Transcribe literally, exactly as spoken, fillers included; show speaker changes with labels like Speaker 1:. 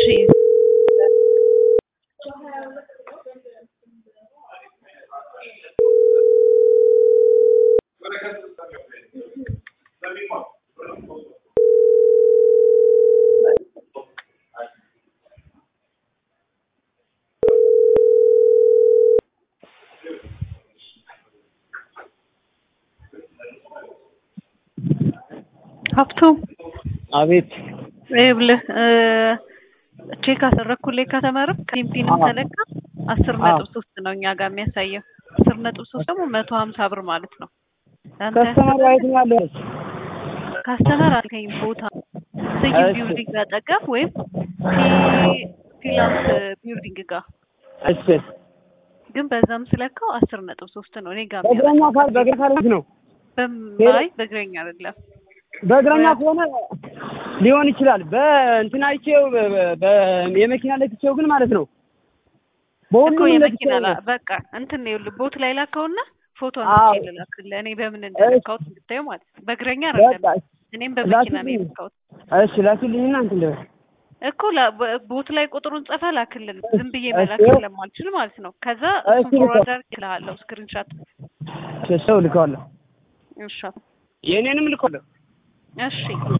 Speaker 1: ሀብቱ
Speaker 2: አቤት
Speaker 1: ይብል ቼክ አሰረኩልኝ ከተመረም ከኢምፒንም ተለካ አስር ነጥብ ሶስት ነው እኛ ጋር የሚያሳየው አስር ነጥብ ሶስት ደግሞ መቶ ሀምሳ ብር ማለት ነው።
Speaker 2: ከስተመር ላይ ያለው
Speaker 1: ካስተመር አልከኝ ቦታ ስዩ ቢልዲንግ አጠገብ ወይም ፊላንስ ቢልዲንግ ጋር
Speaker 2: እሺ
Speaker 1: ግን በዛም ስለካው አስር ነጥብ ሶስት ነው እኔ ጋር
Speaker 2: በግረኛ ካል በግረኛ ካል ነው
Speaker 1: በማይ በግረኛ አይደለም
Speaker 2: በግረኛ ከሆነ ሊሆን ይችላል በእንትና አይቼው በየመኪና ላይ ትቼው ግን ማለት ነው
Speaker 1: በሁሉ የመኪና ላይ በቃ እንትን ነው ቦት ላይ ላከውና ፎቶ አንስቼ ልላክልህ እኔ በምን እንደልካውት እንድታየው ማለት በግረኛ አይደለም እኔም በመኪና ነው የልካውት
Speaker 2: እሺ ላኪልኝና እንትን ልበል
Speaker 1: እኮ ቦት ላይ ቁጥሩን ጽፈ ላክልኝ ዝም ብዬ መላክ ስለማልችል ማለት ነው ከዛ እሱ ፎርዋርድ አድርግልሃለሁ ስክሪንሾት
Speaker 2: እሺ ሰው ልካለሁ
Speaker 1: እሺ
Speaker 2: የኔንም ልካለሁ
Speaker 1: እሺ